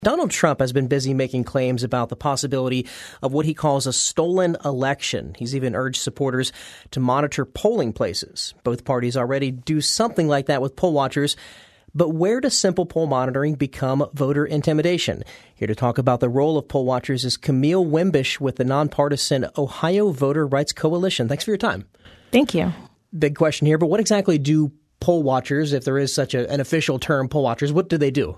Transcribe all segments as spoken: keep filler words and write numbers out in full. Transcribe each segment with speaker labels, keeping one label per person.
Speaker 1: Donald Trump has been busy making claims about the possibility of what he calls a stolen election. He's even urged supporters to monitor polling places. Both parties already do something like that with poll watchers. But where does simple poll monitoring become voter intimidation? Here to talk about the role of poll watchers is Camille Wimbish with the nonpartisan Ohio Voter Rights Coalition. Thanks for your time.
Speaker 2: Thank you.
Speaker 1: Big question here, but what exactly do poll watchers, if there is such a, an official term, poll watchers, what do they do?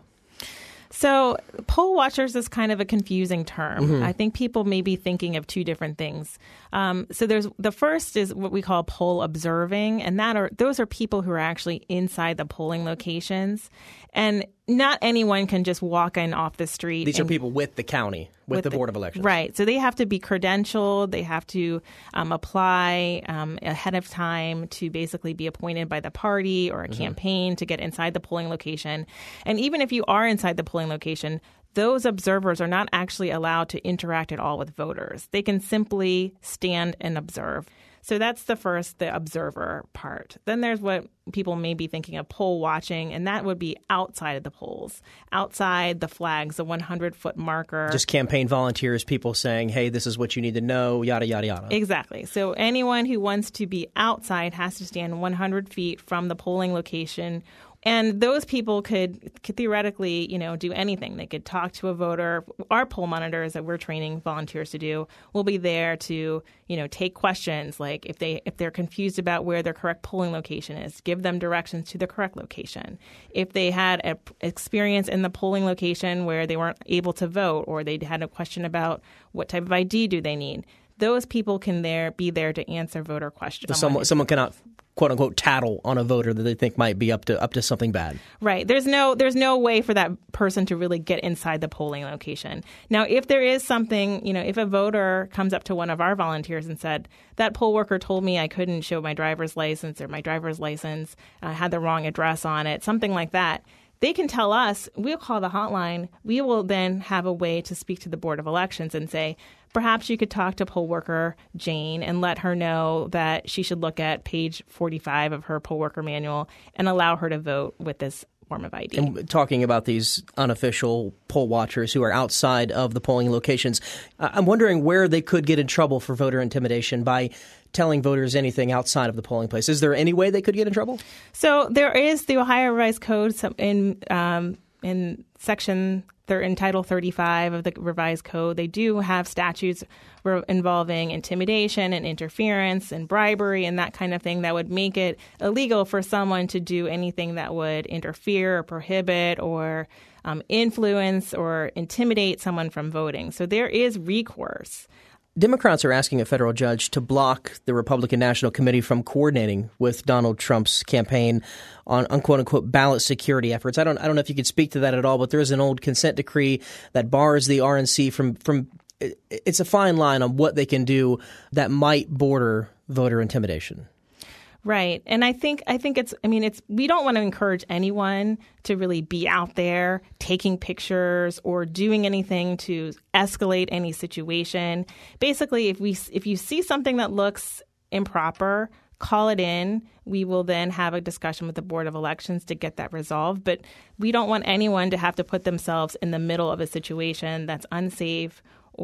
Speaker 2: So poll watchers is kind of a confusing term. Mm-hmm. I think people may be thinking of two different things. Um, so there's the first is what we call poll observing, and that are those are people who are actually inside the polling locations. And not anyone can just walk in off the street.
Speaker 1: These are people with the county, with, with the, the Board of Elections.
Speaker 2: Right. So they have to be credentialed. They have to um, apply um, ahead of time to basically be appointed by the party or a mm-hmm. campaign to get inside the polling location. And even if you are inside the polling location, those observers are not actually allowed to interact at all with voters. They can simply stand and observe. So that's the first, the observer part. Then there's what people may be thinking of poll watching, and that would be outside of the polls, outside the flags, the hundred-foot marker.
Speaker 1: Just campaign volunteers, people saying, hey, this is what you need to know, yada, yada, yada.
Speaker 2: Exactly. So anyone who wants to be outside has to stand one hundred feet from the polling location. And those people could, could theoretically, you know, do anything. They could talk to a voter. Our poll monitors that we're training volunteers to do will be there to, you know, take questions like if they if they're confused about where their correct polling location is, give them directions to the correct location. If they had an experience in the polling location where they weren't able to vote or they had a question about what type of I D do they need, those people can there be there to answer voter questions.
Speaker 1: So someone, someone cannot quote unquote tattle on a voter that they think might be up to up to something bad.
Speaker 2: Right. There's no there's no way for that person to really get inside the polling location. Now, if there is something, you know, if a voter comes up to one of our volunteers and said, that poll worker told me I couldn't show my driver's license or my driver's license uh, had the wrong address on it, something like that, they can tell us, we'll call the hotline. We will then have a way to speak to the Board of Elections and say, perhaps you could talk to poll worker Jane and let her know that she should look at page forty-five of her poll worker manual and allow her to vote with this form of I D.
Speaker 1: And talking about these unofficial poll watchers who are outside of the polling locations, I'm wondering where they could get in trouble for voter intimidation by telling voters anything outside of the polling place. Is there any way they could get in trouble?
Speaker 2: So there is the Ohio Revised Code in um, in section in Title thirty-five of the Revised Code. They do have statutes involving intimidation and interference and bribery and that kind of thing that would make it illegal for someone to do anything that would interfere or prohibit or um, influence or intimidate someone from voting. So there is recourse.
Speaker 1: Democrats are asking a federal judge to block the Republican National Committee from coordinating with Donald Trump's campaign on, on quote-unquote ballot security efforts. I don't I don't know if you could speak to that at all, but there is an old consent decree that bars the R N C from from – it's a fine line on what they can do that might border voter intimidation.
Speaker 2: Right. And I think I think it's I mean, it's we don't want to encourage anyone to really be out there taking pictures or doing anything to escalate any situation. Basically, if we if you see something that looks improper, call it in. We will then have a discussion with the Board of Elections to get that resolved. But we don't want anyone to have to put themselves in the middle of a situation that's unsafe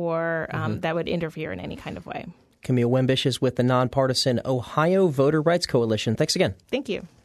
Speaker 2: or um, mm-hmm. that would interfere in any kind of way.
Speaker 1: Camille Wimbish is with the nonpartisan Ohio Voter Rights Coalition. Thanks again.
Speaker 2: Thank you.